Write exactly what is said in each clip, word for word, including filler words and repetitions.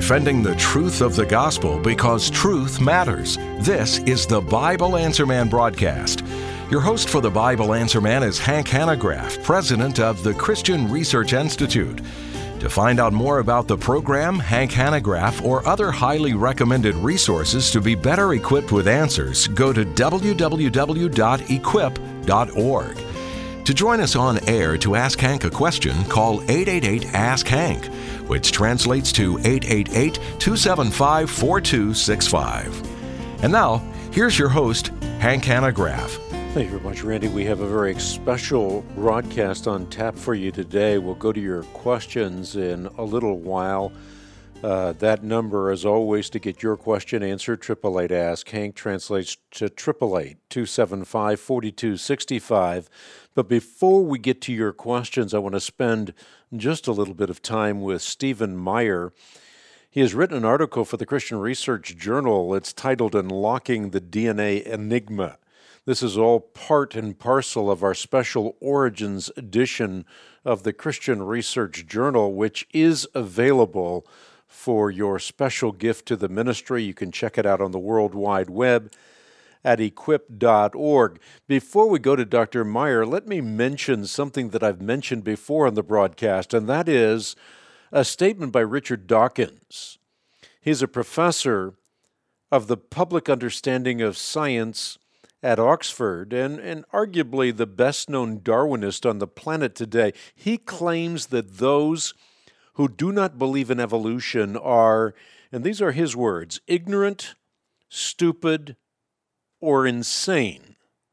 defending the truth of the gospel because truth matters. This is the Bible Answer Man broadcast. Your host for the Bible Answer Man is Hank Hanegraaff, president of the Christian Research Institute. To find out more about the program, Hank Hanegraaff, or other highly recommended resources to be better equipped with answers, go to w w w dot equip dot org. To join us on air to ask Hank a question, call eight eight eight, ask Hank, which translates to eight eight eight, two seven five, four two six five. And now, here's your host, Hank Hanegraaff. Thank you very much, Randy. We have a very special broadcast on tap for you today. We'll go to your questions in a little while. Uh, that number, as always, to get your question answered, eight eight eight, ask Hank, translates to eight eight eight, two seven five, four two six five. But before we get to your questions, I want to spend just a little bit of time with Stephen Meyer. He has written an article for the Christian Research Journal. It's titled Unlocking the D N A Enigma. This is all part and parcel of our special Origins edition of the Christian Research Journal, which is available for your special gift to the ministry. You can check it out on the World Wide Web at equip dot org. Before we go to Doctor Meyer, let me mention something that I've mentioned before on the broadcast, and that is a statement by Richard Dawkins. He's a professor of the public understanding of science at Oxford, and, and arguably the best-known Darwinist on the planet today. He claims that those who do not believe in evolution are, and these are his words, ignorant, stupid, or insane.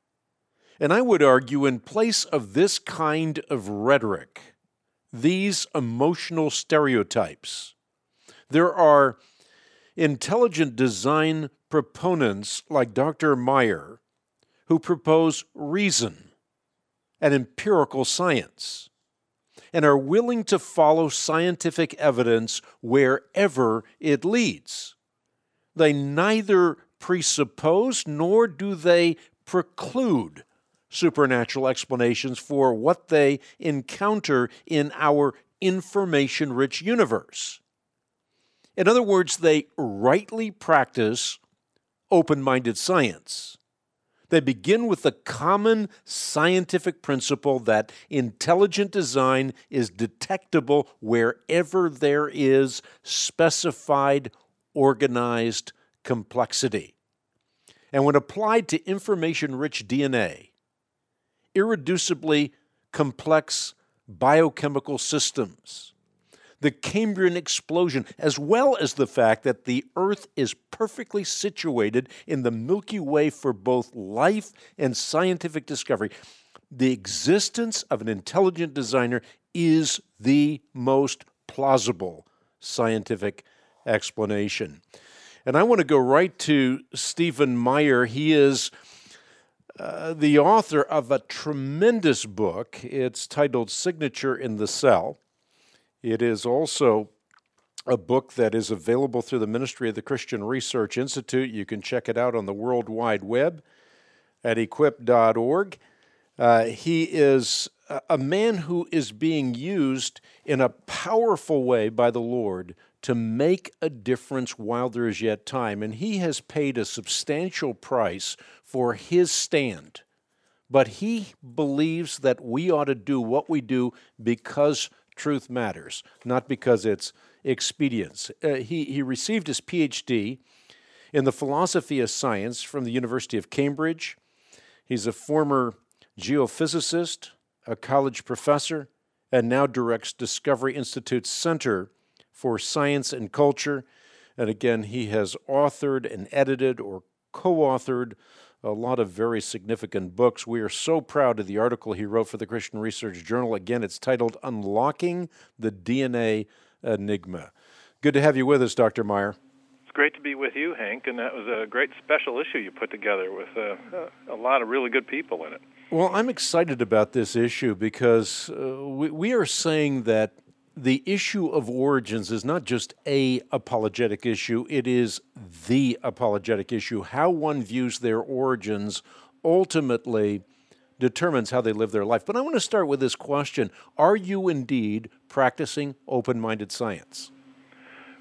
And I would argue in place of this kind of rhetoric, these emotional stereotypes, there are intelligent design proponents like Doctor Meyer who propose reason and empirical science and are willing to follow scientific evidence wherever it leads. They neither presuppose nor do they preclude supernatural explanations for what they encounter in our information-rich universe. In other words, they rightly practice open-minded science. They begin with the common scientific principle that intelligent design is detectable wherever there is specified, organized complexity. And when applied to information-rich D N A, irreducibly complex biochemical systems, the Cambrian explosion, as well as the fact that the Earth is perfectly situated in the Milky Way for both life and scientific discovery, the existence of an intelligent designer is the most plausible scientific explanation. And I want to go right to Stephen Meyer. He is uh, the author of a tremendous book. It's titled Signature in the Cell. It is also a book that is available through the ministry of the Christian Research Institute. You can check it out on the World Wide Web at equip dot org. Uh, he is a man who is being used in a powerful way by the Lord to make a difference while there is yet time. And he has paid a substantial price for his stand. But he believes that we ought to do what we do because truth matters, not because it's expedience. Uh, he, he received his P H D in the philosophy of science from the University of Cambridge. He's a former geophysicist, a college professor, and now directs Discovery Institute's Center for Science and Culture. And again, he has authored and edited or co-authored a lot of very significant books. We are so proud of the article he wrote for the Christian Research Journal. Again, it's titled Unlocking the D N A Enigma. Good to have you with us, Doctor Meyer. It's great to be with you, Hank, and that was a great special issue you put together with uh, a lot of really good people in it. Well, I'm excited about this issue because uh, we, we are saying that the issue of origins is not just a apologetic issue, it is the apologetic issue. How one views their origins ultimately determines how they live their life. But I want to start with this question. Are you indeed practicing open-minded science?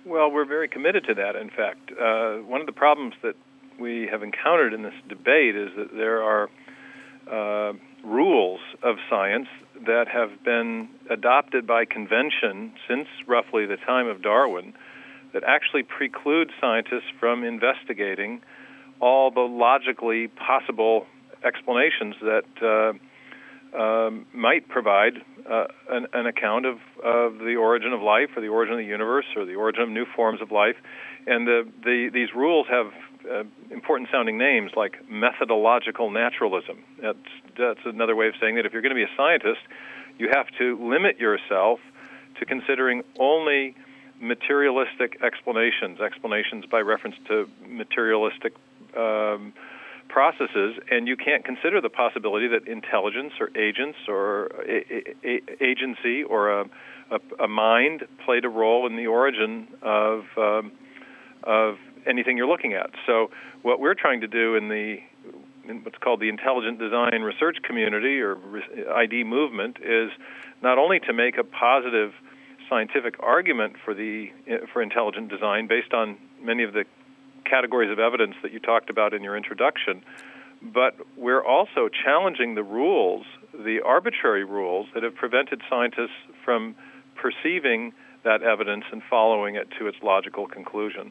Well, we're very committed to that, in fact. Uh, one of the problems that we have encountered in this debate is that there are uh, rules of science that have been adopted by convention since roughly the time of Darwin that actually preclude scientists from investigating all the logically possible explanations that uh, um, might provide uh, an, an account of, of the origin of life or the origin of the universe or the origin of new forms of life. And the, the, these rules have uh, important-sounding names like methodological naturalism. That's, that's another way of saying that if you're going to be a scientist, you have to limit yourself to considering only materialistic explanations, explanations by reference to materialistic um, processes, and you can't consider the possibility that intelligence or agents or a, a, a agency or a, a, a mind played a role in the origin of um, of anything you're looking at. So what we're trying to do in the in what's called the intelligent design research community or I D movement is not only to make a positive scientific argument for the for intelligent design based on many of the categories of evidence that you talked about in your introduction, but we're also challenging the rules, the arbitrary rules that have prevented scientists from perceiving that evidence and following it to its logical conclusion.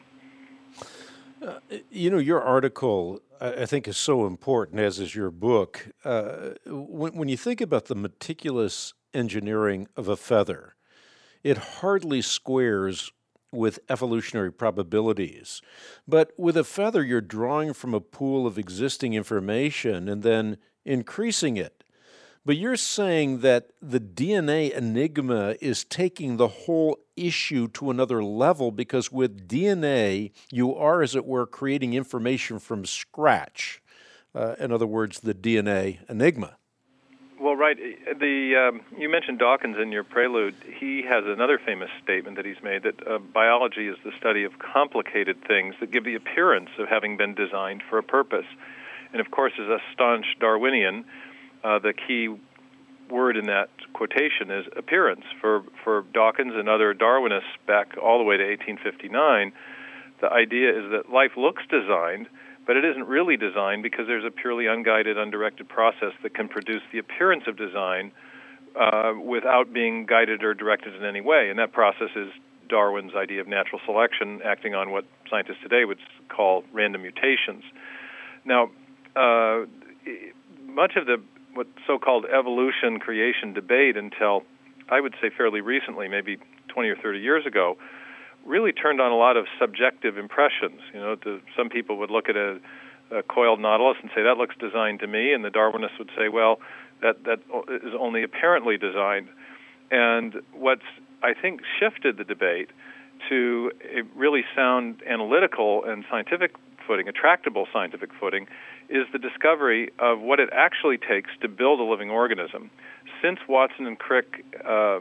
Uh, you know, your article, I think, is so important, as is your book. Uh, when, when you think about the meticulous engineering of a feather, it hardly squares with evolutionary probabilities. But with a feather, you're drawing from a pool of existing information and then increasing it. But you're saying that the D N A enigma is taking the whole issue to another level because with D N A, you are, as it were, creating information from scratch. Uh, in other words, the D N A enigma. Well, right. The um, you mentioned Dawkins in your prelude. He has another famous statement that he's made that uh, biology is the study of complicated things that give the appearance of having been designed for a purpose. And of course, as a staunch Darwinian, uh, the key word in that quotation is appearance. For for Dawkins and other Darwinists back all the way to eighteen fifty-nine, the idea is that life looks designed, but it isn't really designed because there's a purely unguided, undirected process that can produce the appearance of design uh, without being guided or directed in any way. And that process is Darwin's idea of natural selection acting on what scientists today would call random mutations. Now, uh, much of the what so-called evolution creation debate until, I would say fairly recently, maybe twenty or thirty years ago, really turned on a lot of subjective impressions. You know, to, some people would look at a, a coiled nautilus and say, that looks designed to me, and the Darwinists would say, well, that, that is only apparently designed. And what's, I think, shifted the debate to a really sound analytical and scientific footing, a tractable scientific footing, is the discovery of what it actually takes to build a living organism. Since Watson and Crick uh,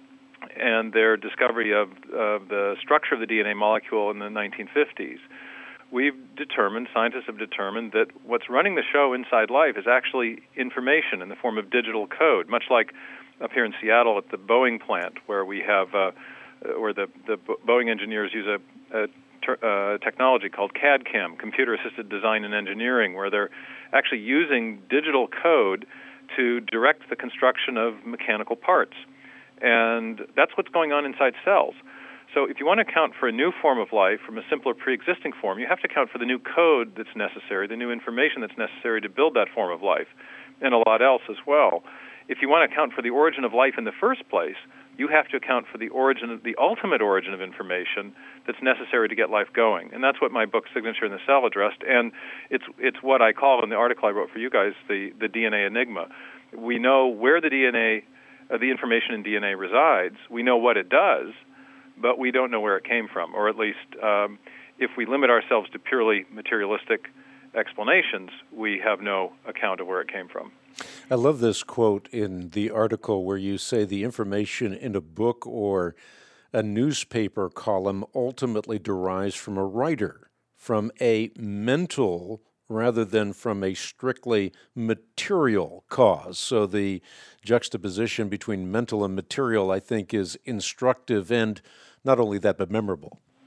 and their discovery of uh, the structure of the D N A molecule in the nineteen fifties, we've determined, scientists have determined, that what's running the show inside life is actually information in the form of digital code, much like up here in Seattle at the Boeing plant, where we have, uh, where the, the Boeing engineers use a, a Uh, technology called C A D C A M, computer-assisted design and engineering, where they're actually using digital code to direct the construction of mechanical parts. And that's what's going on inside cells. So if you want to account for a new form of life from a simpler pre-existing form, you have to account for the new code that's necessary, the new information that's necessary to build that form of life, and a lot else as well. If you want to account for the origin of life in the first place, you have to account for the origin of the ultimate origin of information that's necessary to get life going. And that's what my book, Signature in the Cell, addressed. And it's it's what I call in the article I wrote for you guys the, the D N A enigma. We know where the D N A, uh, the information in D N A resides. We know what it does, but we don't know where it came from. Or at least um, if we limit ourselves to purely materialistic explanations, we have no account of where it came from. I love this quote in the article where you say the information in a book or a newspaper column ultimately derives from a writer, from a mental rather than from a strictly material cause. So the juxtaposition between mental and material, I think, is instructive and not only that, but memorable.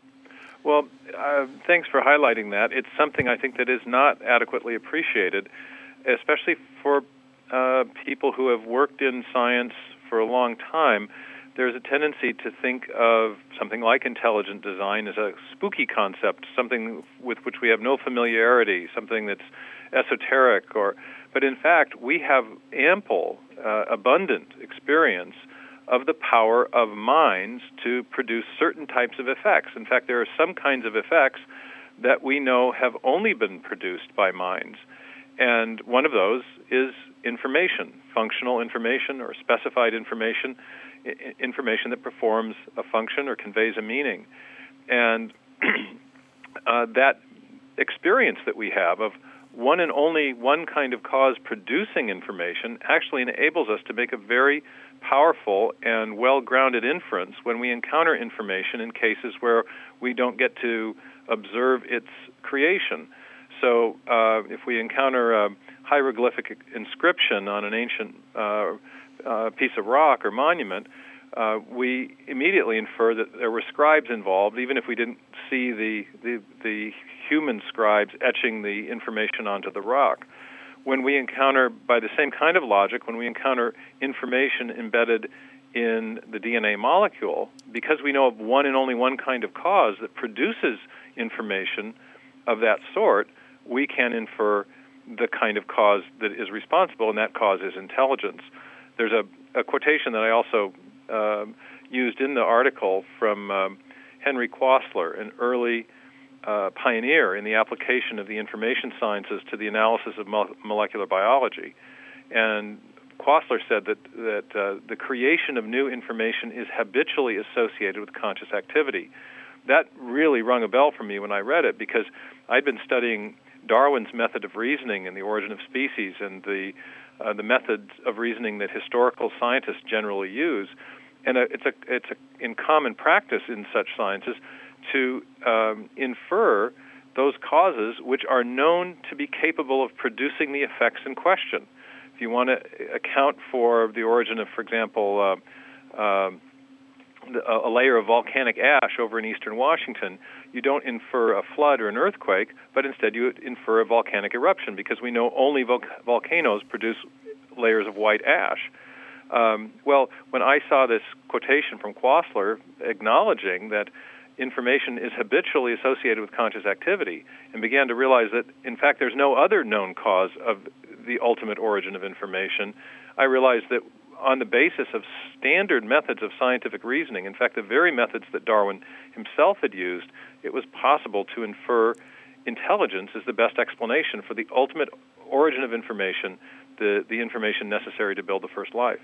Well, uh, thanks for highlighting that. It's something I think that is not adequately appreciated, especially for uh, people who have worked in science for a long time. There's a tendency to think of something like intelligent design as a spooky concept, something with which we have no familiarity, something that's esoteric. Or, but in fact, we have ample, uh, abundant experience of the power of minds to produce certain types of effects. In fact, there are some kinds of effects that we know have only been produced by minds. And one of those is information, functional information or specified information, I- information that performs a function or conveys a meaning. And uh, that experience that we have of one and only one kind of cause producing information actually enables us to make a very powerful and well-grounded inference when we encounter information in cases where we don't get to observe its creation. So uh, if we encounter a hieroglyphic inscription on an ancient uh, uh, piece of rock or monument, uh, we immediately infer that there were scribes involved, even if we didn't see the, the, the human scribes etching the information onto the rock. When we encounter, by the same kind of logic, when we encounter information embedded in the D N A molecule, because we know of one and only one kind of cause that produces information of that sort, we can infer the kind of cause that is responsible, and that cause is intelligence. There's a, a quotation that I also uh, used in the article from um, Henry Quastler, an early Uh, pioneer in the application of the information sciences to the analysis of mo- molecular biology. And Quastler said that, that uh, the creation of new information is habitually associated with conscious activity. That really rung a bell for me when I read it, because I'd been studying Darwin's method of reasoning and the origin of species and the, uh, the methods of reasoning that historical scientists generally use. And uh, it's, a, it's a, in common practice in such sciences to um, infer those causes which are known to be capable of producing the effects in question. If you want to account for the origin of, for example, uh, uh, a layer of volcanic ash over in eastern Washington, you don't infer a flood or an earthquake, but instead you infer a volcanic eruption, because we know only vol- volcanoes produce layers of white ash. Um, well, when I saw this quotation from Quastler acknowledging that information is habitually associated with conscious activity, and began to realize that, in fact, there's no other known cause of the ultimate origin of information, I realized that on the basis of standard methods of scientific reasoning, in fact, the very methods that Darwin himself had used, it was possible to infer intelligence as the best explanation for the ultimate origin of information, the, the information necessary to build the first life.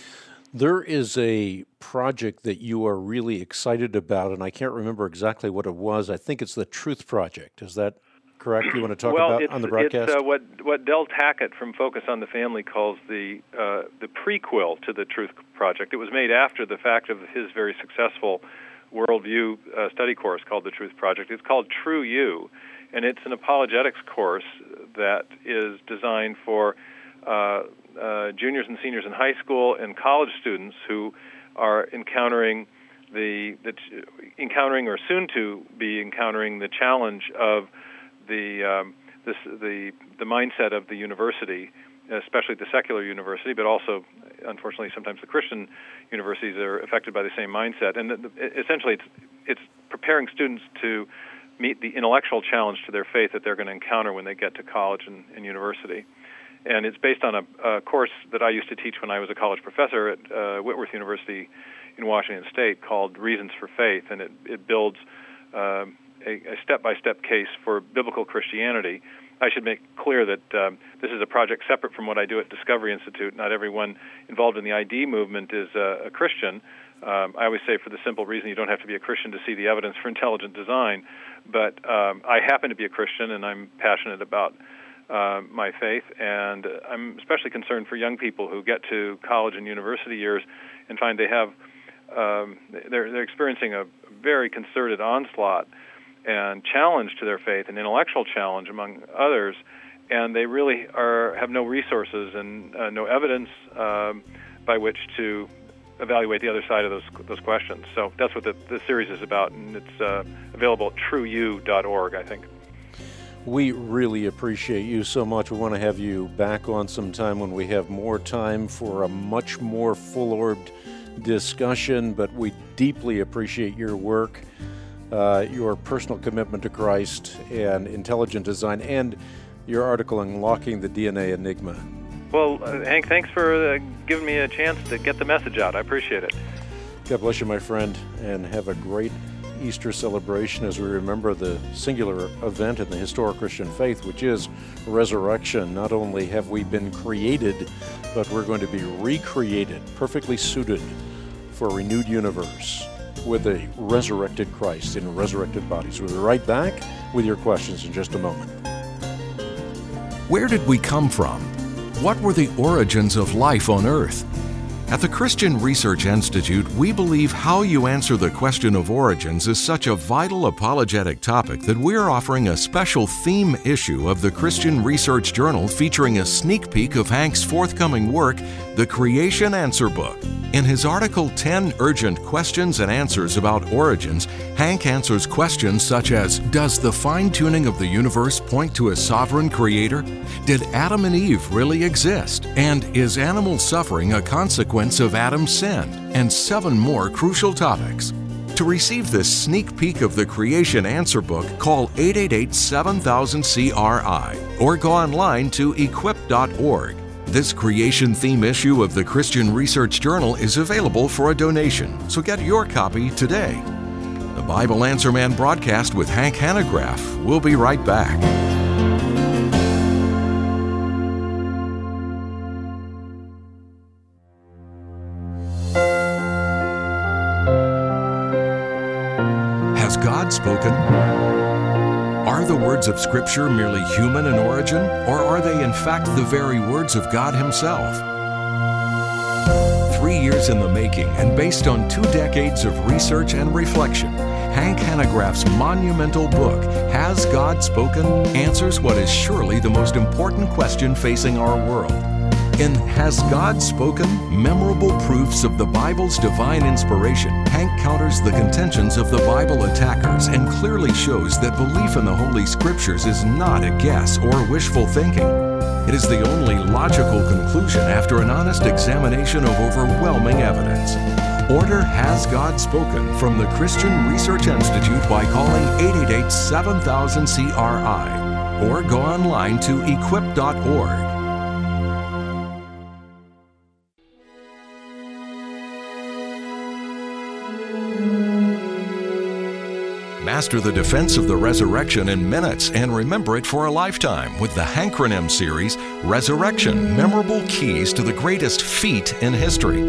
There is a project that you are really excited about, and I can't remember exactly what it was. I think it's the Truth Project. Is that correct? You want to talk well, about it's, on the broadcast? It's uh, what what Del Tackett from Focus on the Family calls the uh, the prequel to the Truth Project. It was made after the fact of his very successful worldview uh, study course called the Truth Project. It's called True You, and it's an apologetics course that is designed for uh, uh, juniors and seniors in high school and college students who are encountering the, the encountering or soon to be encountering the challenge of the um, this, the the mindset of the university, especially the secular university, but also, unfortunately, sometimes the Christian universities are affected by the same mindset. And the, the, essentially, it's it's preparing students to meet the intellectual challenge to their faith that they're going to encounter when they get to college and, and university. And it's based on a, a course that I used to teach when I was a college professor at uh, Whitworth University in Washington State called Reasons for Faith, and it, it builds uh, a, a step-by-step case for biblical Christianity. I should make clear that um, this is a project separate from what I do at Discovery Institute. Not everyone involved in the I D movement is uh, a Christian. Um, I always say, for the simple reason, you don't have to be a Christian to see the evidence for intelligent design. But um, I happen to be a Christian, and I'm passionate about uh, my faith. And I'm especially concerned for young people who get to college and university years and find they have um, they're, they're experiencing a very concerted onslaught and challenge to their faith, an intellectual challenge among others, and they really are have no resources and uh, no evidence um, by which to evaluate the other side of those those questions. So that's what the, the series is about, and it's uh, available at true you dot org, I think. We really appreciate you so much. We want to have you back on sometime when we have more time for a much more full-orbed discussion, but we deeply appreciate your work, uh, your personal commitment to Christ and intelligent design, and your article Unlocking the D N A Enigma. Well, uh, Hank, thanks for uh, giving me a chance to get the message out. I appreciate it. God bless you, my friend, and have a great Easter celebration as we remember the singular event in the historic Christian faith, which is resurrection. Not only have we been created, but we're going to be recreated, perfectly suited for a renewed universe with a resurrected Christ in resurrected bodies. We'll be right back with your questions in just a moment. Where did we come from? What were the origins of life on earth? At the Christian Research Institute, we believe how you answer the question of origins is such a vital apologetic topic that we're offering a special theme issue of the Christian Research Journal featuring a sneak peek of Hank's forthcoming work, The Creation Answer Book. In his article, ten Urgent Questions and Answers About Origins, Hank answers questions such as, does the fine-tuning of the universe point to a sovereign creator? Did Adam and Eve really exist? And is animal suffering a consequence of Adam's sin? And seven more crucial topics. To receive this sneak peek of the Creation Answer Book, call eight eight eight, seven thousand, C R I or go online to equip dot org. This creation theme issue of the Christian Research Journal is available for a donation, so get your copy today. The Bible Answer Man broadcast with Hank Hanegraaff. We'll be right back. Has God spoken? Are the words of Scripture merely human in origin, or are they in fact the very words of God Himself? Three years in the making and based on two decades of research and reflection, Hank Hanegraaff's monumental book, Has God Spoken?, answers what is surely the most important question facing our world. In Has God Spoken? Memorable Proofs of the Bible's Divine Inspiration, Hank counters the contentions of the Bible attackers and clearly shows that belief in the Holy Scriptures is not a guess or wishful thinking. It is the only logical conclusion after an honest examination of overwhelming evidence. Order Has God Spoken from the Christian Research Institute by calling eight eight eight, seven thousand, C R I or go online to equip dot org. Master the defense of the resurrection in minutes and remember it for a lifetime with the Hankronym series, Resurrection, Memorable Keys to the Greatest Feat in History.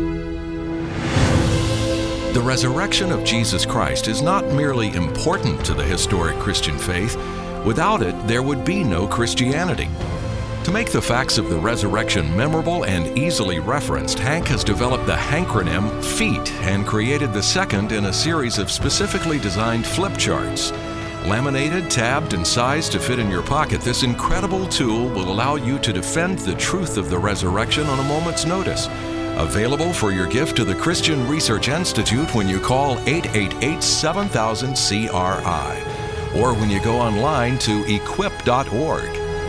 The resurrection of Jesus Christ is not merely important to the historic Christian faith. Without it, there would be no Christianity. To make the facts of the resurrection memorable and easily referenced, Hank has developed the Hankronym FEAT and created the second in a series of specifically designed flip charts. Laminated, tabbed, and sized to fit in your pocket, this incredible tool will allow you to defend the truth of the resurrection on a moment's notice. Available for your gift to the Christian Research Institute when you call eight eight eight, seven thousand, C R I or when you go online to equip dot org.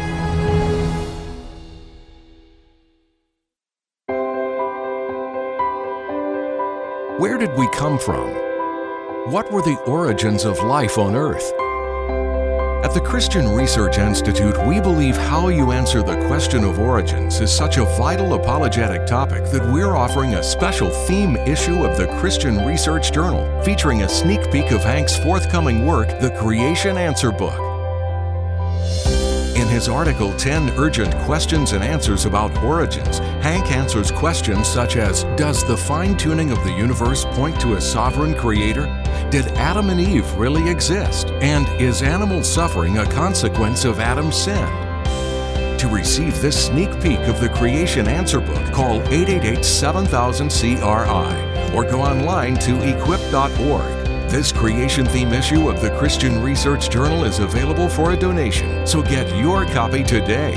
Where did we come from? What were the origins of life on earth? At the Christian Research Institute, we believe how you answer the question of origins is such a vital apologetic topic that we're offering a special theme issue of the Christian Research Journal featuring a sneak peek of Hank's forthcoming work, The Creation Answer Book. In his article, ten Urgent Questions and Answers About Origins, Hank answers questions such as, does the fine-tuning of the universe point to a sovereign creator? Did Adam and Eve really exist? And is animal suffering a consequence of Adam's sin? To receive this sneak peek of the Creation Answer Book, call eight eight eight, seven thousand, C R I or go online to equip dot org. This creation theme issue of the Christian Research Journal is available for a donation, so get your copy today.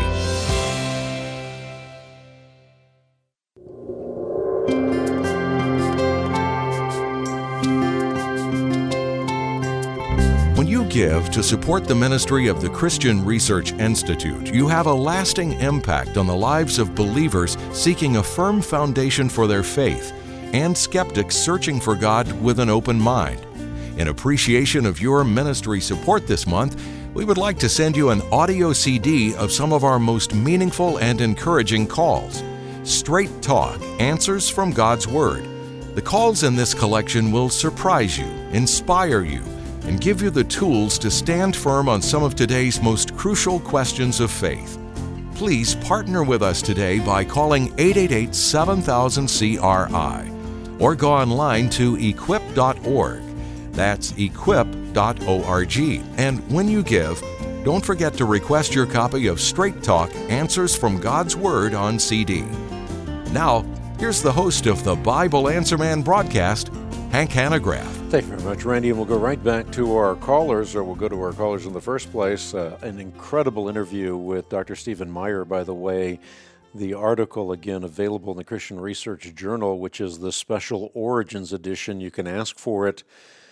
give to support the ministry of the Christian Research Institute, you have a lasting impact on the lives of believers seeking a firm foundation for their faith and skeptics searching for God with an open mind. In appreciation of your ministry support this month, we would like to send you an audio C D of some of our most meaningful and encouraging calls. Straight Talk, Answers from God's Word. The calls in this collection will surprise you, inspire you, and give you the tools to stand firm on some of today's most crucial questions of faith. Please partner with us today by calling eight eight eight, seven thousand, C R I or go online to equip dot org. That's equip dot org. And when you give, don't forget to request your copy of Straight Talk, Answers from God's Word on C D. Now, here's the host of the Bible Answer Man broadcast, Hank Hanegraaff. Thank you very much, Randy. And we'll go right back to our callers, or we'll go to our callers in the first place. Uh, an incredible interview with Doctor Stephen Meyer, by the way. The article, again, available in the Christian Research Journal, which is the Special Origins edition. You can ask for it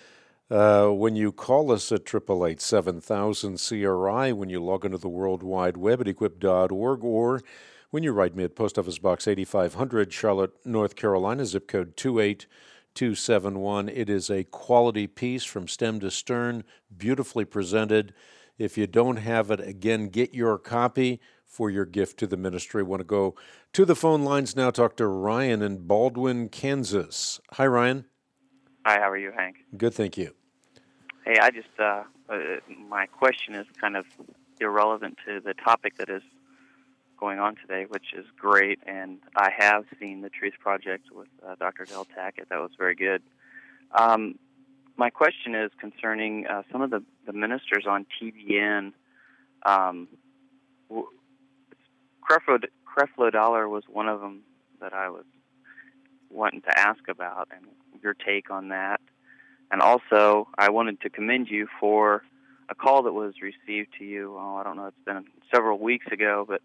uh, when you call us at eight eight eight, seven thousand, C R I, when you log into the World Wide Web at equip dot org, or when you write me at Post Office Box eighty-five hundred, Charlotte, North Carolina, zip code two eight two seven one. It is a quality piece from stem to stern, beautifully presented. If you don't have it, again, get your copy for your gift to the ministry. I want to go to the phone lines now, talk to Ryan in Baldwin, Kansas. Hi, Ryan. Hi, how are you, Hank? Good, thank you. Hey, I just, uh, uh, my question is kind of irrelevant to the topic that is going on today, which is great, and I have seen the Truth Project with uh, Doctor Del Tackett. That was very good. Um, my question is concerning uh, some of the, the ministers on T V N. Um, Creflo, Creflo Dollar was one of them that I was wanting to ask about, and your take on that. And also, I wanted to commend you for a call that was received to you, oh, I don't know, it's been several weeks ago, but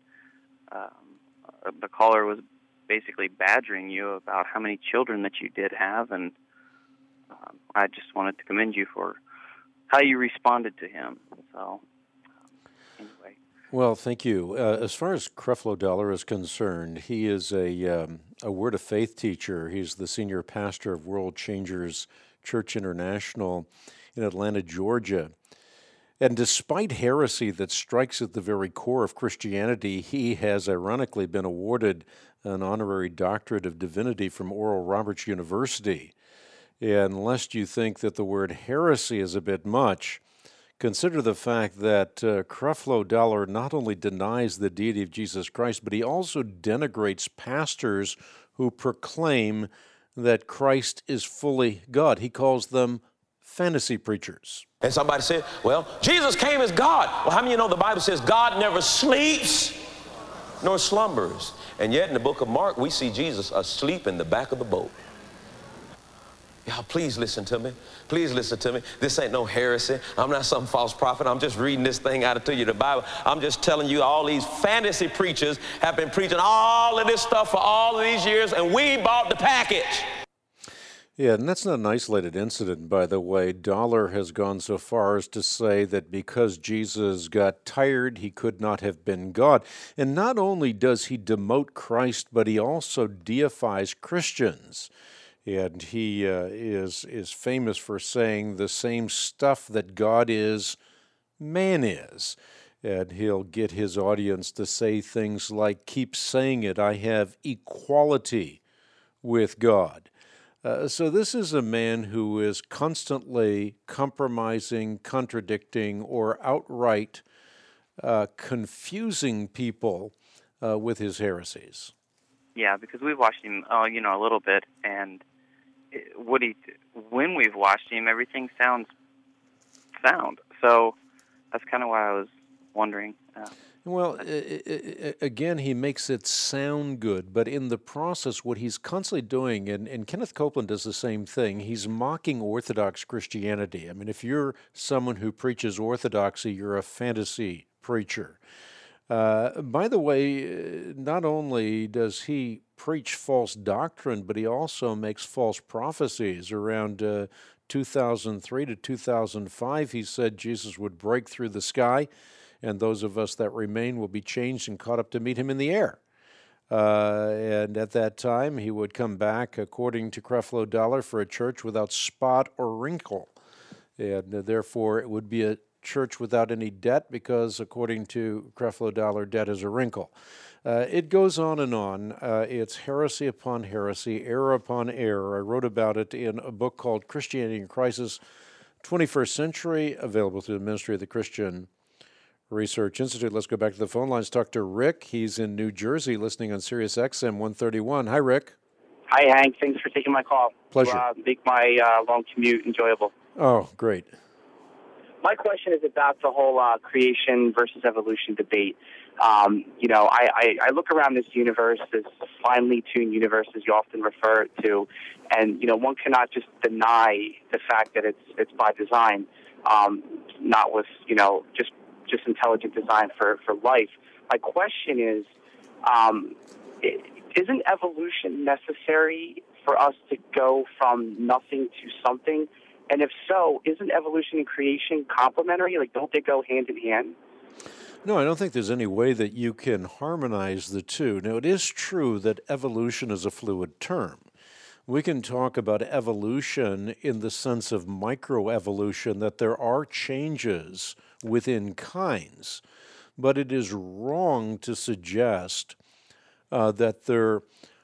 Um, the caller was basically badgering you about how many children that you did have, and um, I just wanted to commend you for how you responded to him. So, um, anyway. Well, thank you. Uh, as far as Creflo Dollar is concerned, he is a, um, a Word of Faith teacher. He's the senior pastor of World Changers Church International in Atlanta, Georgia. And despite heresy that strikes at the very core of Christianity, he has ironically been awarded an honorary doctorate of divinity from Oral Roberts University. And lest you think that the word heresy is a bit much, consider the fact that uh, Creflo Dollar not only denies the deity of Jesus Christ, but he also denigrates pastors who proclaim that Christ is fully God. He calls them fantasy preachers. And somebody said, well, Jesus came as God. Well, how many of you know the Bible says God never sleeps nor slumbers? And yet in the book of Mark, we see Jesus asleep in the back of the boat. Y'all, please listen to me. Please listen to me. This ain't no heresy. I'm not some false prophet. I'm just reading this thing out to you, the Bible. I'm just telling you all these fantasy preachers have been preaching all of this stuff for all of these years, and we bought the package. Yeah, and that's not an isolated incident, by the way. Dollar has gone so far as to say that because Jesus got tired, he could not have been God. And not only does he demote Christ, but he also deifies Christians. And he uh, is, is famous for saying the same stuff that God is, man is. And he'll get his audience to say things like, keep saying it, I have equality with God. Uh, so this is a man who is constantly compromising, contradicting, or outright uh, confusing people uh, with his heresies. Yeah, because we've watched him, uh, you know, a little bit, and what he, when we've watched him, everything sounds sound. So that's kind of why I was wondering. Uh, Well, again, he makes it sound good, but in the process, what he's constantly doing, and, and Kenneth Copeland does the same thing, he's mocking Orthodox Christianity. I mean, if you're someone who preaches orthodoxy, you're a fantasy preacher. Uh, by the way, not only does he preach false doctrine, but he also makes false prophecies. Around uh, two thousand three to two thousand five, he said Jesus would break through the sky, and those of us that remain will be changed and caught up to meet him in the air. Uh, and at that time, he would come back, according to Creflo Dollar, for a church without spot or wrinkle. And uh, therefore, it would be a church without any debt because, according to Creflo Dollar, debt is a wrinkle. Uh, it goes on and on. Uh, it's heresy upon heresy, error upon error. I wrote about it in a book called Christianity in Crisis, twenty-first Century, available through the Ministry of the Christian Research Institute. Let's go back to the phone lines. Talk to Rick. He's in New Jersey, listening on Sirius X M one thirty-one. Hi, Rick. Hi, Hank. Thanks for taking my call. Pleasure. To, uh, make my uh, long commute enjoyable. Oh, great. My question is about the whole uh, creation versus evolution debate. Um, you know, I, I, I look around this universe, this finely tuned universe, as you often refer to, and, you know, one cannot just deny the fact that it's it's by design, um, not with, you know, just just intelligent design for, for life. My question is, um, isn't evolution necessary for us to go from nothing to something? And if so, isn't evolution and creation complementary? Like, don't they go hand in hand? No, I don't think there's any way that you can harmonize the two. Now, it is true that evolution is a fluid term. We can talk about evolution in the sense of microevolution, that there are changes within kinds, but it is wrong to suggest uh, that there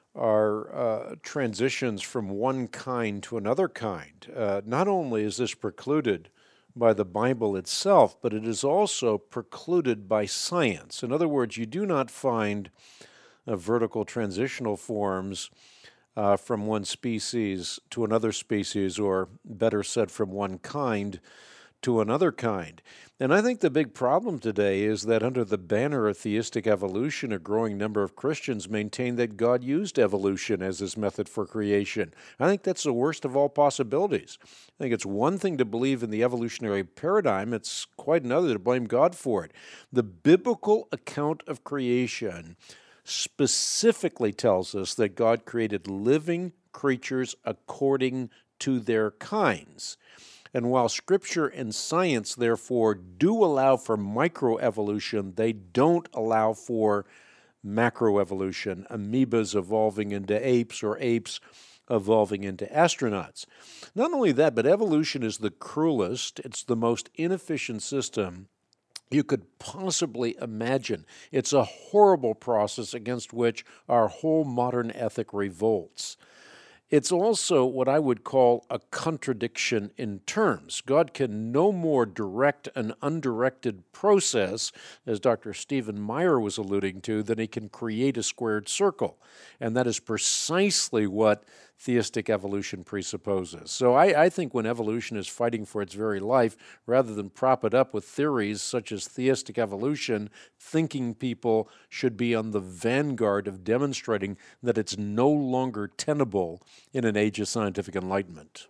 are uh, transitions from one kind to another kind. Uh, not only is this precluded by the Bible itself, but it is also precluded by science. In other words, you do not find uh, vertical transitional forms uh, from one species to another species, or better said, from one kind to another kind. And I think the big problem today is that under the banner of theistic evolution, a growing number of Christians maintain that God used evolution as his method for creation. I think that's the worst of all possibilities. I think it's one thing to believe in the evolutionary paradigm. It's quite another to blame God for it. The biblical account of creation specifically tells us that God created living creatures according to their kinds. And while Scripture and science, therefore, do allow for microevolution, they don't allow for macroevolution, amoebas evolving into apes or apes evolving into astronauts. Not only that, but evolution is the cruelest, it's the most inefficient system you could possibly imagine. It's a horrible process against which our whole modern ethic revolts. It's also what I would call a contradiction in terms. God can no more direct an undirected process, as Doctor Stephen Meyer was alluding to, than he can create a squared circle. And that is precisely what theistic evolution presupposes. So I, I think when evolution is fighting for its very life, rather than prop it up with theories such as theistic evolution, thinking people should be on the vanguard of demonstrating that it's no longer tenable in an age of scientific enlightenment.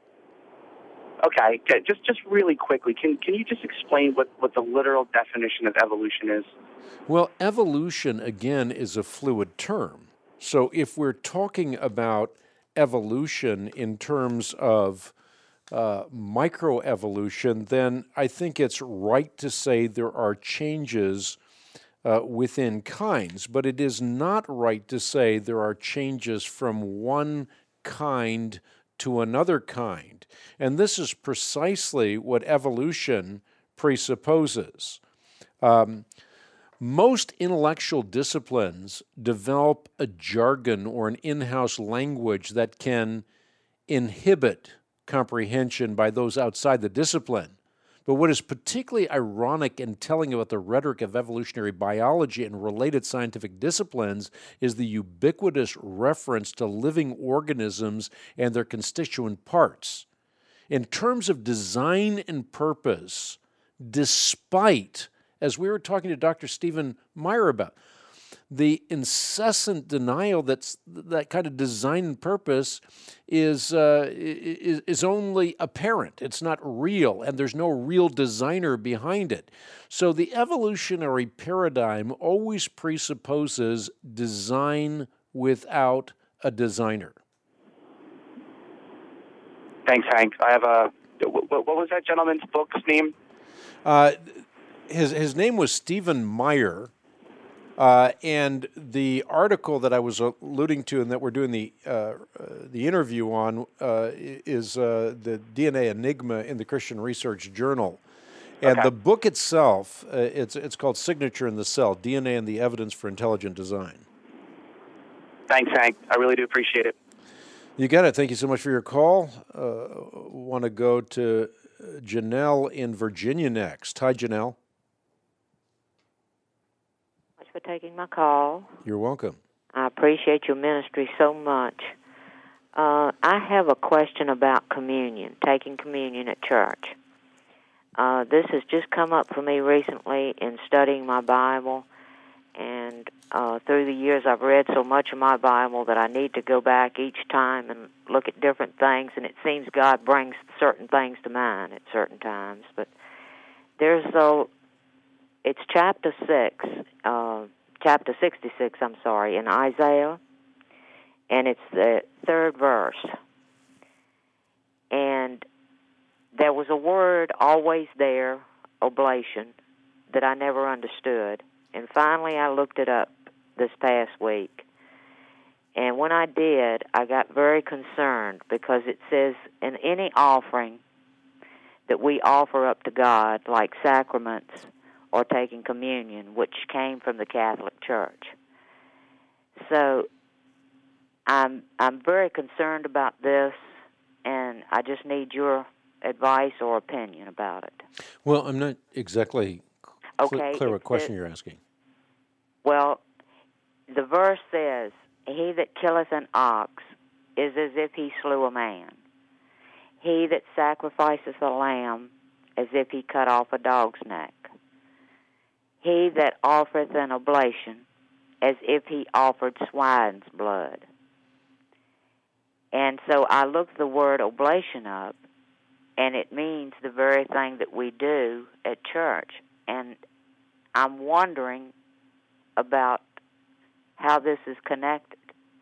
Okay, just just really quickly, can can you just explain what, what the literal definition of evolution is? Well, evolution, again, is a fluid term. So if we're talking about evolution in terms of uh, microevolution, then I think it's right to say there are changes uh, within kinds, but it is not right to say there are changes from one kind to another kind. And this is precisely what evolution presupposes. Um, Most intellectual disciplines develop a jargon or an in-house language that can inhibit comprehension by those outside the discipline. But what is particularly ironic and telling about the rhetoric of evolutionary biology and related scientific disciplines is the ubiquitous reference to living organisms and their constituent parts. In terms of design and purpose, despite, as we were talking to Doctor Stephen Meyer about, the incessant denial that's that kind of design and purpose is, uh, is is only apparent. It's not real, and there's no real designer behind it. So the evolutionary paradigm always presupposes design without a designer. Thanks, Hank. I have a. What was that gentleman's book's name? Uh, his his name was Stephen Meyer. Uh, and the article that I was alluding to and that we're doing the uh, uh, the interview on uh, is uh, the D N A Enigma in the Christian Research Journal. And okay. the book itself, uh, it's it's called Signature in the Cell, D N A and the Evidence for Intelligent Design. Thanks, Hank. I really do appreciate it. You got it. Thank you so much for your call. Uh, want to go to Janelle in Virginia next. Hi, Janelle. For taking my call. You're welcome. I appreciate your ministry so much. Uh, I have a question about communion, taking communion at church. Uh, this has just come up for me recently in studying my Bible, and uh, through the years I've read so much of my Bible that I need to go back each time and look at different things, and it seems God brings certain things to mind at certain times. But there's a It's chapter six, uh, chapter sixty-six, I'm sorry, in Isaiah, and it's the third verse. And there was a word always there, oblation, that I never understood. And finally I looked it up this past week. And when I did, I got very concerned because it says in any offering that we offer up to God, like sacraments, or taking communion, which came from the Catholic Church. So I'm I'm very concerned about this, and I just need your advice or opinion about it. Well, I'm not exactly cl- okay, clear what question it, you're asking. Well, the verse says, "He that killeth an ox is as if he slew a man. He that sacrificeth a lamb as if he cut off a dog's neck. He that offereth an oblation, as if he offered swine's blood." And so I looked the word oblation up, and it means the very thing that we do at church. And I'm wondering about how this is connected.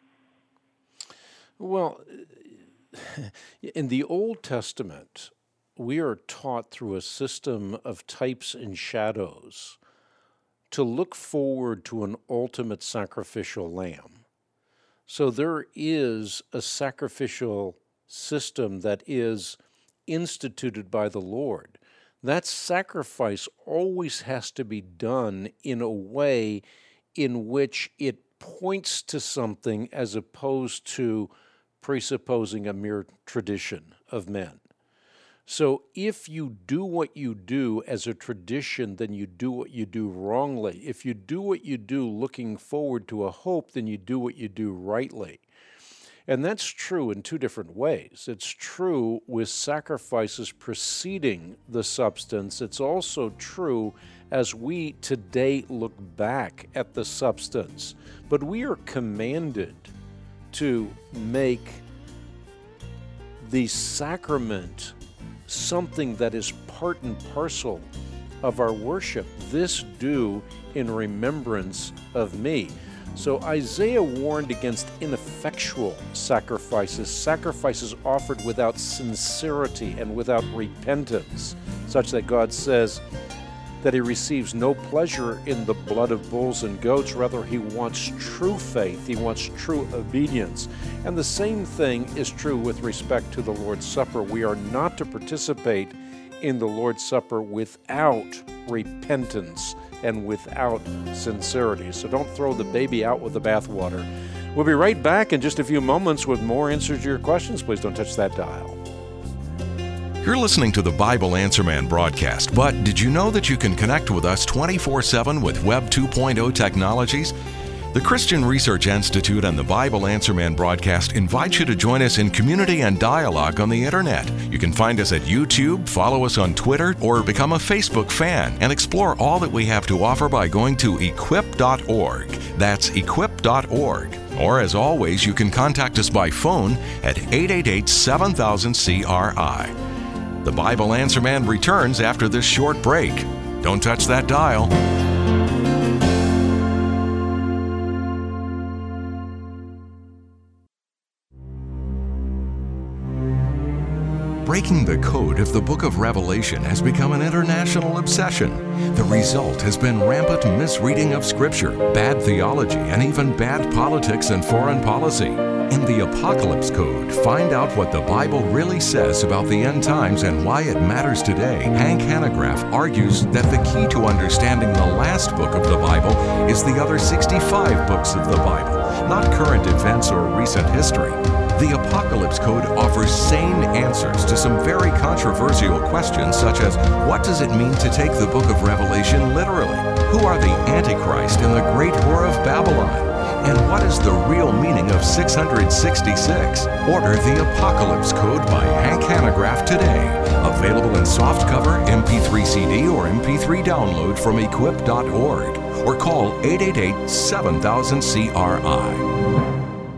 Well, in the Old Testament, we are taught through a system of types and shadows to look forward to an ultimate sacrificial lamb. So there is a sacrificial system that is instituted by the Lord. That sacrifice always has to be done in a way in which it points to something as opposed to presupposing a mere tradition of men. So if you do what you do as a tradition, then you do what you do wrongly. If you do what you do looking forward to a hope, then you do what you do rightly. And that's true in two different ways. It's true with sacrifices preceding the substance. It's also true as we today look back at the substance. But we are commanded to make the sacrament something that is part and parcel of our worship. This do in remembrance of me. So Isaiah warned against ineffectual sacrifices, sacrifices offered without sincerity and without repentance, such that God says that he receives no pleasure in the blood of bulls and goats. Rather, he wants true faith. He wants true obedience. And the same thing is true with respect to the Lord's Supper. We are not to participate in the Lord's Supper without repentance and without sincerity. So don't throw the baby out with the bathwater. We'll be right back in just a few moments with more answers to your questions. Please don't touch that dial. You're listening to the Bible Answer Man broadcast, but did you know that you can connect with us twenty-four seven with Web two point oh technologies? The Christian Research Institute and the Bible Answer Man broadcast invite you to join us in community and dialogue on the internet. You can find us at YouTube, follow us on Twitter, or become a Facebook fan and explore all that we have to offer by going to equip dot org. That's equip dot org. Or as always, you can contact us by phone at eight eight eight, seven thousand, C R I. The Bible Answer Man returns after this short break. Don't touch that dial. Breaking the code of the book of Revelation has become an international obsession. The result has been rampant misreading of Scripture, bad theology, and even bad politics and foreign policy. In the Apocalypse Code, find out what the Bible really says about the end times and why it matters today. Hank Hanegraaff argues that the key to understanding the last book of the Bible is the other sixty-five books of the Bible, not current events or recent history. The Apocalypse Code offers sane answers to some very controversial questions, such as what does it mean to take the book of Revelation literally? Who are the Antichrist and the Great Whore of Babylon? And what is the real meaning of six hundred sixty-six? Order the Apocalypse Code by Hank Hanegraaff today. Available in softcover, M P three C D, or M P three download from equip dot org. Or call eight eight eight, seven thousand, C R I.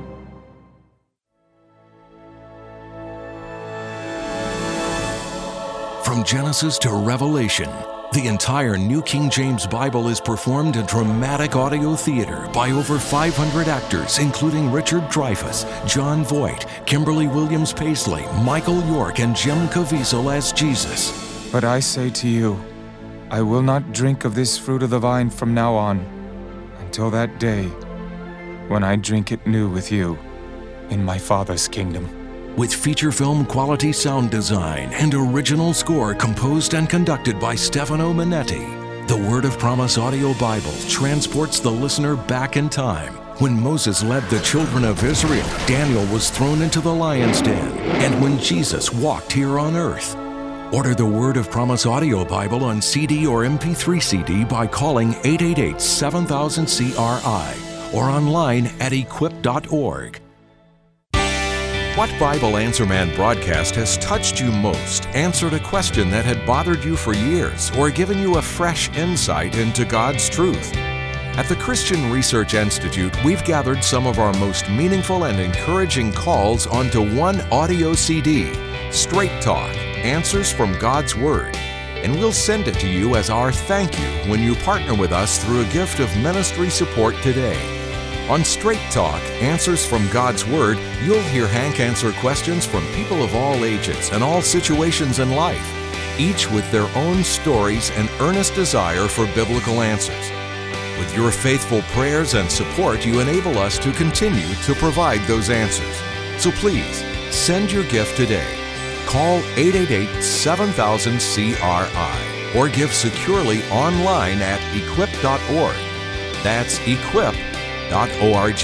From Genesis to Revelation, the entire New King James Bible is performed in dramatic audio theater by over five hundred actors, including Richard Dreyfuss, John Voight, Kimberly Williams Paisley, Michael York, and Jim Caviezel as Jesus. But I say to you, I will not drink of this fruit of the vine from now on, until that day when I drink it new with you in my Father's kingdom. With feature film quality sound design and original score composed and conducted by Stefano Minetti, the Word of Promise audio Bible transports the listener back in time. When Moses led the children of Israel, Daniel was thrown into the lion's den, and when Jesus walked here on earth. Order the Word of Promise audio Bible on C D or M P three C D by calling eight eight eight, seven thousand, C R I or online at equip dot org. What Bible Answer Man broadcast has touched you most, answered a question that had bothered you for years, or given you a fresh insight into God's truth? At the Christian Research Institute, we've gathered some of our most meaningful and encouraging calls onto one audio C D, Straight Talk, Answers from God's Word. And we'll send it to you as our thank you when you partner with us through a gift of ministry support today. On Straight Talk, Answers from God's Word, you'll hear Hank answer questions from people of all ages and all situations in life, each with their own stories and earnest desire for biblical answers. With your faithful prayers and support, you enable us to continue to provide those answers. So please, send your gift today. Call eight eight eight, seven thousand, C R I or give securely online at equip dot org. That's equip dot org.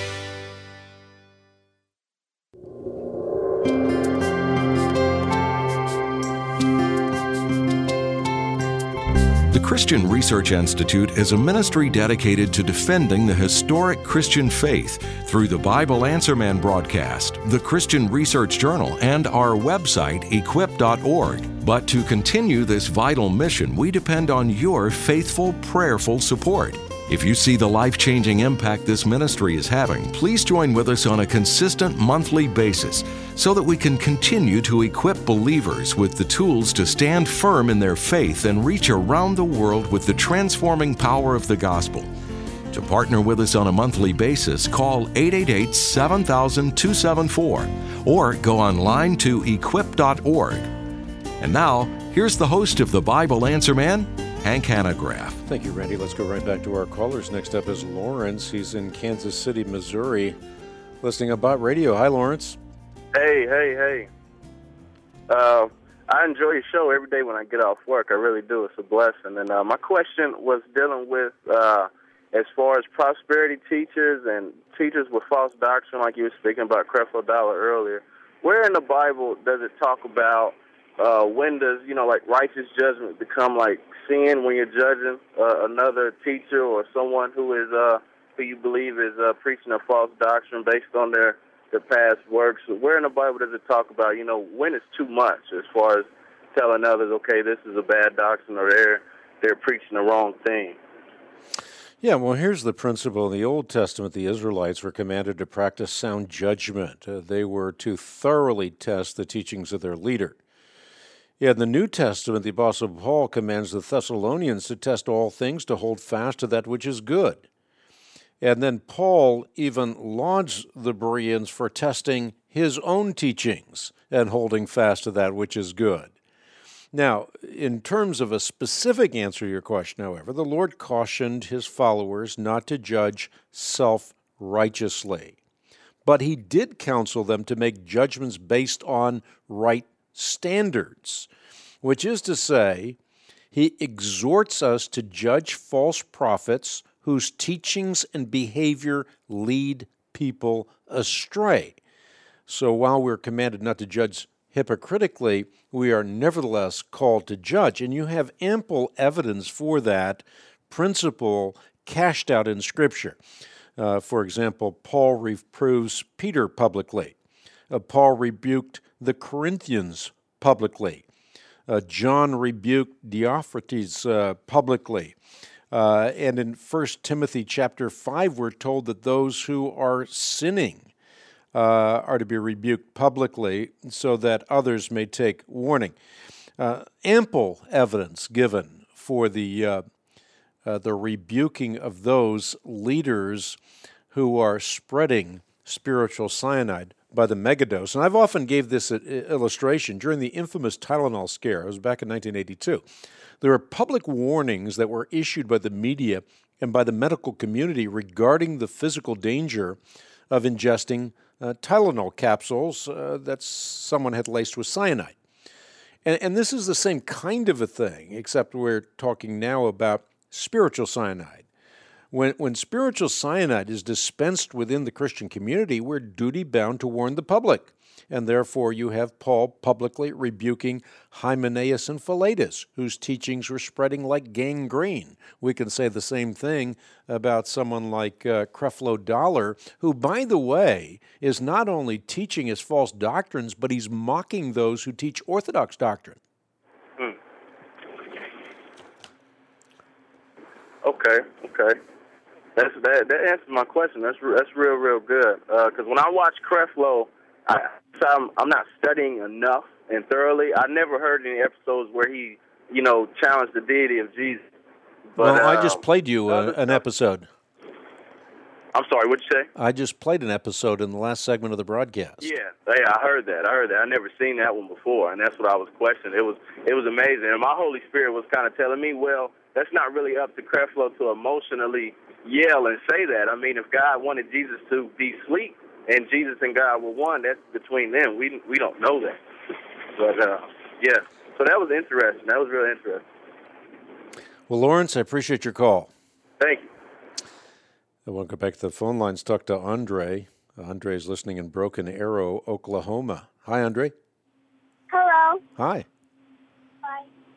The Christian Research Institute is a ministry dedicated to defending the historic Christian faith through the Bible Answer Man broadcast, the Christian Research Journal, and our website, equip dot org. But to continue this vital mission, we depend on your faithful, prayerful support. If you see the life-changing impact this ministry is having, please join with us on a consistent monthly basis so that we can continue to equip believers with the tools to stand firm in their faith and reach around the world with the transforming power of the gospel. To partner with us on a monthly basis, call eight eight eight, seven thousand, two seven four or go online to equip dot org. And now, here's the host of the Bible Answer Man, Hank Hanegraaff. Thank you, Randy. Let's go right back to our callers. Next up is Lawrence. He's in Kansas City, Missouri, listening about radio. Hi, Lawrence. Hey, hey, hey. Uh, I enjoy your show every day when I get off work. I really do. It's a blessing. And uh, my question was dealing with uh, as far as prosperity teachers and teachers with false doctrine, like you were speaking about Creflo Dollar earlier. Where in the Bible does it talk about uh, when does, you know, like righteous judgment become like sin when you're judging uh, another teacher or someone who is uh, who you believe is uh, preaching a false doctrine based on their, their past works. Where in the Bible does it talk about, you know, when it's too much as far as telling others, okay, this is a bad doctrine, or they're, they're preaching the wrong thing? Yeah, well, here's the principle. In the Old Testament, the Israelites were commanded to practice sound judgment. Uh, they were to thoroughly test the teachings of their leader. In the New Testament, the Apostle Paul commands the Thessalonians to test all things, to hold fast to that which is good. And then Paul even lauds the Bereans for testing his own teachings and holding fast to that which is good. Now, in terms of a specific answer to your question, however, the Lord cautioned his followers not to judge self-righteously. But he did counsel them to make judgments based on right standards, which is to say, he exhorts us to judge false prophets whose teachings and behavior lead people astray. So while we're commanded not to judge hypocritically, we are nevertheless called to judge. And you have ample evidence for that principle cashed out in Scripture. Uh, for example, Paul reproves Peter publicly. Uh, Paul rebuked the Corinthians publicly. Uh, John rebuked Diophretes uh, publicly. Uh, and in First Timothy chapter five, we're told that those who are sinning Uh, are to be rebuked publicly so that others may take warning. Uh, ample evidence given for the uh, uh, the rebuking of those leaders who are spreading spiritual cyanide by the megadose. And I've often gave this illustration during the infamous Tylenol scare. It was back in nineteen eighty-two. There were public warnings that were issued by the media and by the medical community regarding the physical danger of ingesting Uh, Tylenol capsules uh, that someone had laced with cyanide. And, and this is the same kind of a thing, except we're talking now about spiritual cyanide. When, when spiritual cyanide is dispensed within the Christian community, we're duty-bound to warn the public. And therefore you have Paul publicly rebuking Hymenaeus and Philetus, whose teachings were spreading like gangrene. We can say the same thing about someone like uh, Creflo Dollar, who, by the way, is not only teaching his false doctrines, but he's mocking those who teach Orthodox doctrine. Hmm. Okay, okay. That's, that, that answers my question. That's that's real, real good. Because uh, when I watch Creflo, I, I'm, I'm not studying enough and thoroughly. I never heard any episodes where he, you know, challenged the deity of Jesus. But, well, I um, just played you uh, an episode. I'm sorry, what'd you say? I just played an episode in the last segment of the broadcast. Yeah, yeah, I heard that. I heard that. I never seen that one before, and that's what I was questioning. It was, it was amazing, and my Holy Spirit was kind of telling me, well, that's not really up to Creflo to emotionally yell and say that. I mean, if God wanted Jesus to be sweet, and Jesus and God were one, that's between them. We we don't know that. But, uh, yeah, so that was interesting. That was really interesting. Well, Lawrence, I appreciate your call. Thank you. I want to go back to the phone lines, talk to Andre. Andre is listening in Broken Arrow, Oklahoma. Hi, Andre. Hello. Hi. Hi.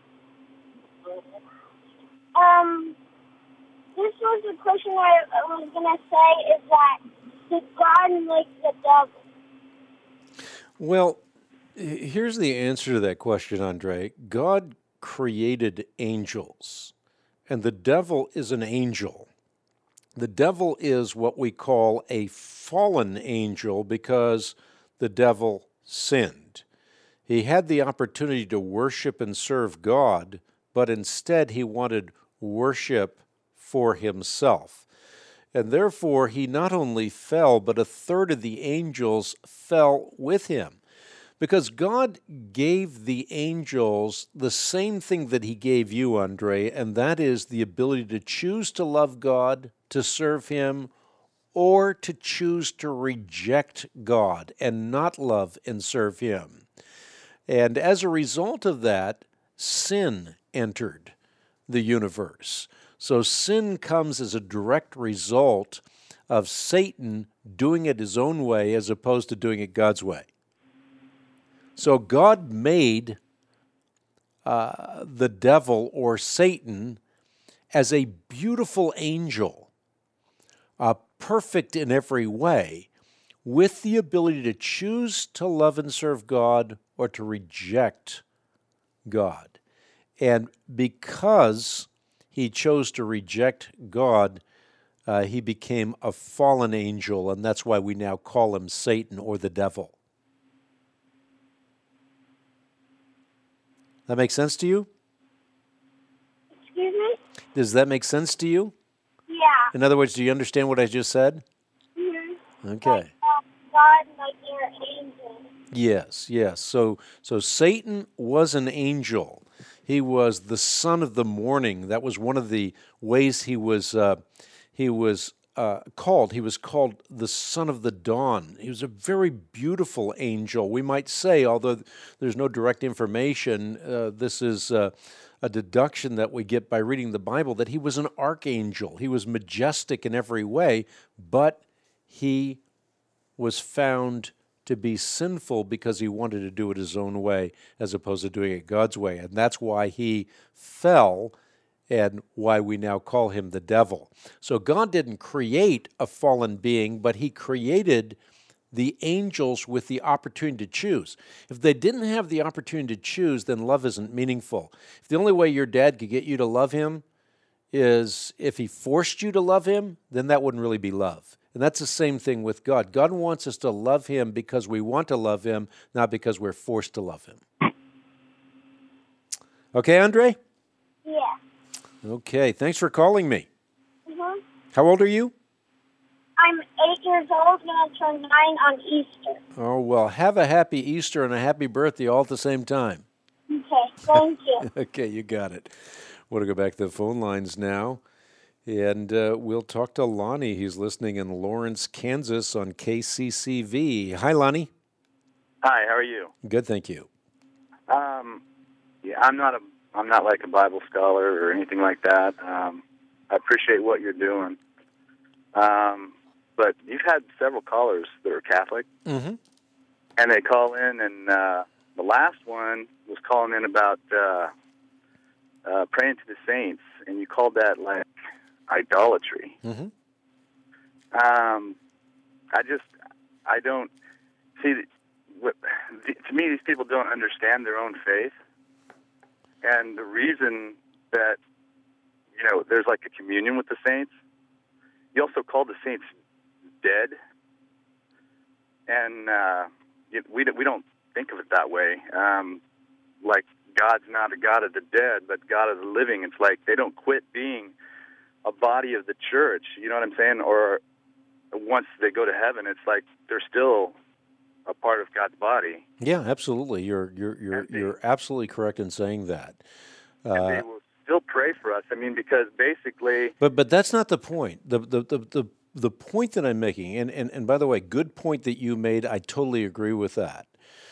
Um, this was the question I, I was going to say is that did God make the devil? Well, here's the answer to that question, Andre. God created angels, and the devil is an angel. The devil is what we call a fallen angel because the devil sinned. He had the opportunity to worship and serve God, but instead he wanted worship for himself. And therefore, he not only fell, but a third of the angels fell with him. Because God gave the angels the same thing that he gave you, Andre, and that is the ability to choose to love God, to serve him, or to choose to reject God and not love and serve him. And as a result of that, sin entered the universe. So sin comes as a direct result of Satan doing it his own way as opposed to doing it God's way. So God made uh, the devil or Satan as a beautiful angel uh, perfect in every way, with the ability to choose to love and serve God or to reject God. And because he chose to reject God, uh, he became a fallen angel, and that's why we now call him Satan or the devil. That make sense to you? Excuse me? Does that make sense to you? Yeah. In other words, do you understand what I just said? Mm-hmm. Okay. Like, uh, God making an angel. Yes, yes. So, so Satan was an angel. He was the son of the morning. That was one of the ways he was uh, he was uh, called. He was called the son of the dawn. He was a very beautiful angel, we might say, although there's no direct information. Uh, this is uh, a deduction that we get by reading the Bible, that he was an archangel. He was majestic in every way, but he was found to be sinful because he wanted to do it his own way as opposed to doing it God's way. And that's why he fell and why we now call him the devil. So God didn't create a fallen being, but he created the angels with the opportunity to choose. If they didn't have the opportunity to choose, then love isn't meaningful. If the only way your dad could get you to love him is if he forced you to love him, then that wouldn't really be love. And that's the same thing with God. God wants us to love him because we want to love him, not because we're forced to love him. Okay, Andre? Yeah. Okay, thanks for calling me. Mm-hmm. How old are you? I'm eight years old, and I'll turn nine on Easter. Oh, well, have a happy Easter and a happy birthday all at the same time. Okay, thank you. Okay, you got it. Want to go back to the phone lines now. And uh, we'll talk to Lonnie. He's listening in Lawrence, Kansas on K C C V. Hi, Lonnie. Hi, how are you? Good, thank you. Um, yeah, I'm not a, I'm not like a Bible scholar or anything like that. Um, I appreciate what you're doing. Um, but you've had several callers that are Catholic, mm-hmm. and they call in, and uh, the last one was calling in about uh, uh, praying to the saints, and you called that like idolatry. Mm-hmm. Um, I just, I don't see. What, to me, these people don't understand their own faith, and the reason that you know there's like a communion with the saints. You also call the saints dead, and uh, we we don't think of it that way. Um, like God's not a God of the dead, but God of the living. It's like they don't quit being a body of the church. You know what I'm saying? Or once they go to heaven, it's like they're still a part of God's body. Yeah, absolutely. You're you're you're they, you're absolutely correct in saying that. Uh, and they will still pray for us. I mean, because basically, but but that's not the point. The the the the, the point that I'm making, and, and and by the way, good point that you made. I totally agree with that.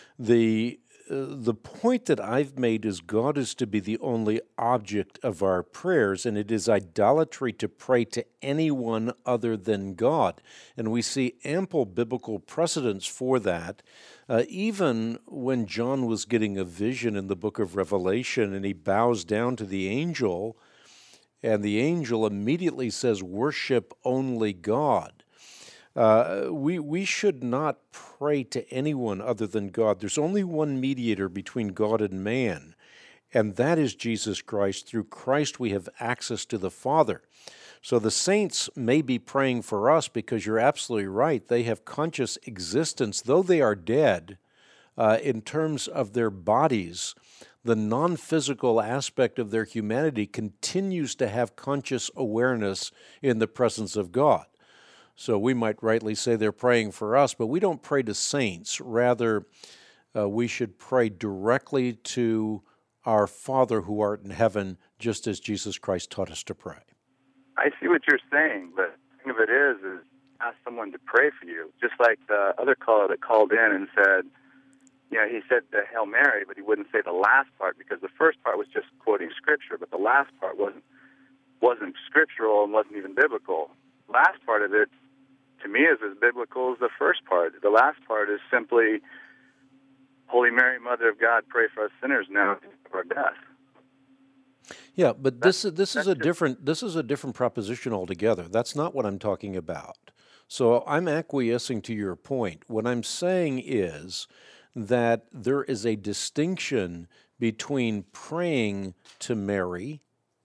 The uh, the point that I've made is God is to be the only object of our prayers, and it is idolatry to pray to anyone other than God. And we see ample biblical precedents for that. Uh, even when John was getting a vision in the book of Revelation and he bows down to the angel, and the angel immediately says, "Worship only God." Uh, we we should not pray to anyone other than God. There's only one mediator between God and man, and that is Jesus Christ. Through Christ we have access to the Father. So the saints may be praying for us because you're absolutely right. They have conscious existence, though they are dead, uh, in terms of their bodies. The non-physical aspect of their humanity continues to have conscious awareness in the presence of God. So we might rightly say they're praying for us, but we don't pray to saints. Rather, uh, we should pray directly to our Father who art in heaven, just as Jesus Christ taught us to pray. I see what you're saying, but the thing of it is, is ask someone to pray for you. Just like the other caller that called in and said, you know, he said the Hail Mary, but he wouldn't say the last part because the first part was just quoting Scripture, but the last part wasn't wasn't scriptural and wasn't even biblical. The last part of it, to me, is as biblical as the first part. The last part is simply, Holy Mary, Mother of God, pray for us sinners now and at our death. Yeah, but That's, this this is that's a just, different this is a different proposition altogether. That's not what I'm talking about. So I'm acquiescing to your point. What I'm saying is that there is a distinction between praying to Mary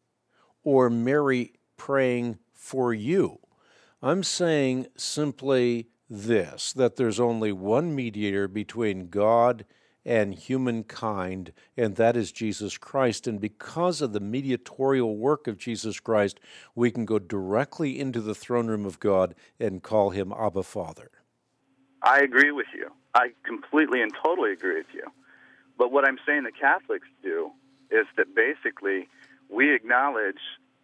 or Mary praying for you. I'm saying simply this, that there's only one mediator between God and humankind, and that is Jesus Christ. And because of the mediatorial work of Jesus Christ, we can go directly into the throne room of God and call him Abba Father. I agree with you. I completely and totally agree with you. But what I'm saying the Catholics do is that basically we acknowledge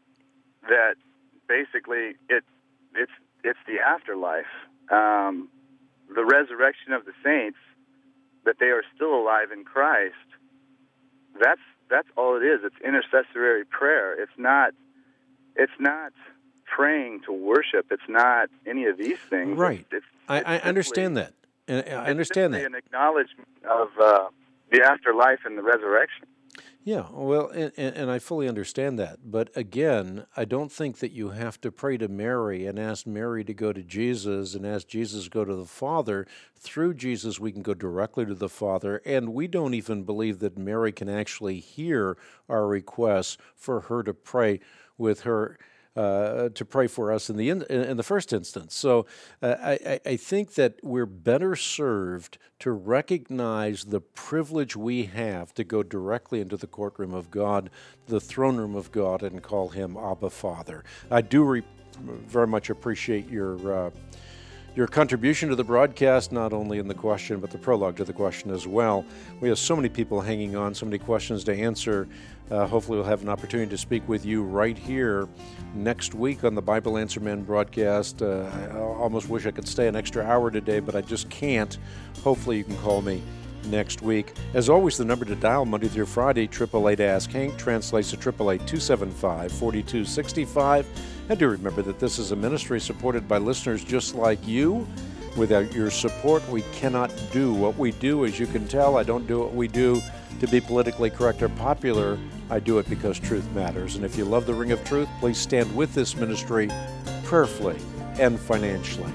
that basically it it's it's the afterlife, um, the resurrection of the saints, that they are still alive in Christ. That's that's all it is. It's intercessory prayer. It's not it's not praying to worship. It's not any of these things. Right. It's, it's, I, it's I simply, understand that. And I understand it's that. An acknowledgement of uh, the afterlife and the resurrection. Yeah, well, and, and I fully understand that. But again, I don't think that you have to pray to Mary and ask Mary to go to Jesus and ask Jesus to go to the Father. Through Jesus, we can go directly to the Father. And we don't even believe that Mary can actually hear our requests for her to pray with her. Uh, to pray for us in the in, in the first instance. So uh, I, I think that we're better served to recognize the privilege we have to go directly into the courtroom of God, the throne room of God, and call him Abba Father. I do re- very much appreciate your uh, your contribution to the broadcast, not only in the question, but the prologue to the question as well. We have so many people hanging on, so many questions to answer. Uh, hopefully we'll have an opportunity to speak with you right here next week on the Bible Answer Man broadcast. Uh, I almost wish I could stay an extra hour today, but I just can't. Hopefully you can call me next week. As always, the number to dial Monday through Friday, eight eight eight Ask Hank, translates to eight eight eight, two seven five, four two six five. And do remember that this is a ministry supported by listeners just like you. Without your support, we cannot do what we do. As you can tell, I don't do what we do to be politically correct or popular. I do it because truth matters. And if you love the Ring of Truth, please stand with this ministry prayerfully and financially.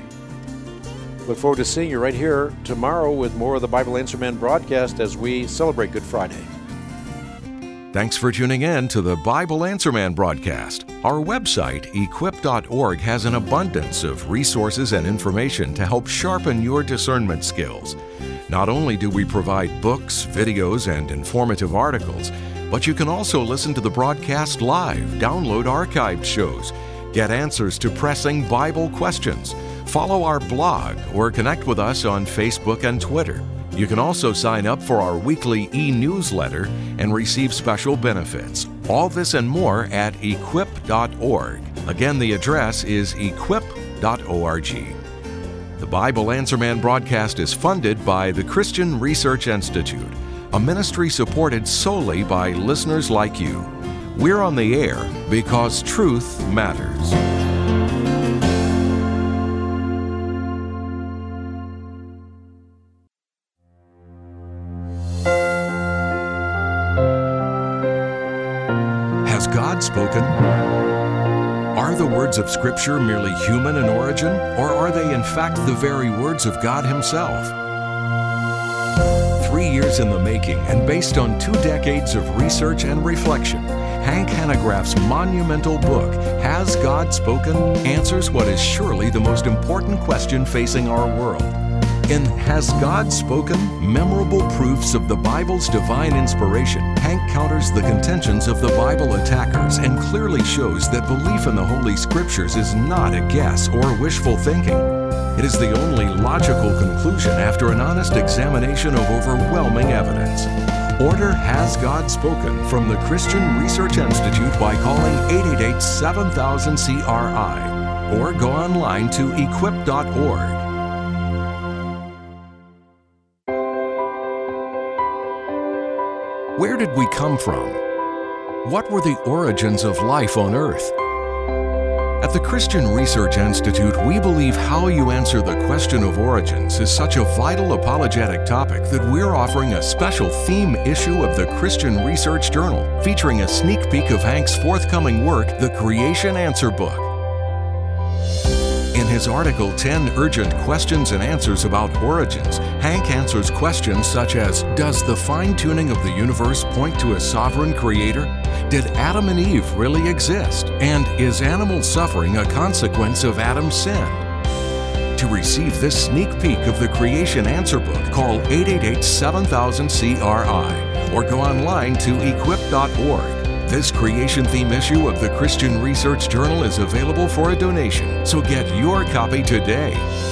Look forward to seeing you right here tomorrow with more of the Bible Answer Man broadcast as we celebrate Good Friday. Thanks for tuning in to the Bible Answer Man broadcast. Our website, equip dot org, has an abundance of resources and information to help sharpen your discernment skills. Not only do we provide books, videos, and informative articles, but you can also listen to the broadcast live, download archived shows, get answers to pressing Bible questions, follow our blog, or connect with us on Facebook and Twitter. You can also sign up for our weekly e-newsletter and receive special benefits. All this and more at equip dot org. Again, the address is equip dot org. The Bible Answer Man broadcast is funded by the Christian Research Institute, a ministry supported solely by listeners like you. We're on the air because truth matters. Has God spoken? Are the words of Scripture merely human in origin, or are they in fact the very words of God Himself? Three years in the making and based on two decades of research and reflection, Hank Hanegraaff's monumental book, Has God Spoken?, answers what is surely the most important question facing our world. In Has God Spoken? Memorable Proofs of the Bible's Divine Inspiration, Hank counters the contentions of the Bible attackers and clearly shows that belief in the Holy Scriptures is not a guess or wishful thinking. It is the only logical conclusion after an honest examination of overwhelming evidence. Order Has God Spoken from the Christian Research Institute by calling eight eight eight, seven thousand, C R I or go online to equip dot org. Where did we come from? What were the origins of life on Earth? At the Christian Research Institute, we believe how you answer the question of origins is such a vital apologetic topic that we're offering a special theme issue of the Christian Research Journal, featuring a sneak peek of Hank's forthcoming work, The Creation Answer Book. In his article, ten Urgent Questions and Answers About Origins, Hank answers questions such as, does the fine-tuning of the universe point to a sovereign creator? Did Adam and Eve really exist? And is animal suffering a consequence of Adam's sin? To receive this sneak peek of the Creation Answer Book, call eight eight eight, seven thousand, C R I or go online to equip dot org. This creation theme issue of the Christian Research Journal is available for a donation, so get your copy today.